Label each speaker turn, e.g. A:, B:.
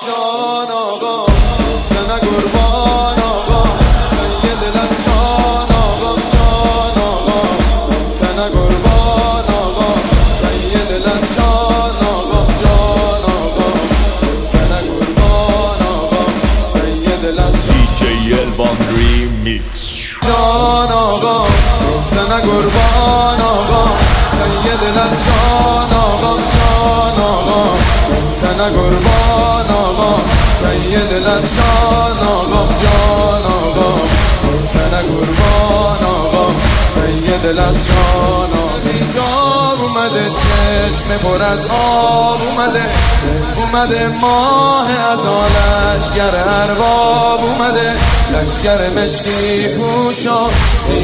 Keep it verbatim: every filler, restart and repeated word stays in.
A: جان آقا سنه قربان آقا سید لطشان آقا جان آقا سنه قربان آقا سید لطشان آقا جان آقا سنه قربان آقا سید لطشان
B: دی جی الوان ریمیکس
A: جان آقا سنه قربان آقا سید لطشان آقا جان آقا سنه قربان آقا سید لطشان آقا جان آقا سنه قربان آقا سید لطشان آقا جاب اومده چشم پر از آب اومده اومده ماه از لشگر ارباب اومده لشگر مشکی پوشا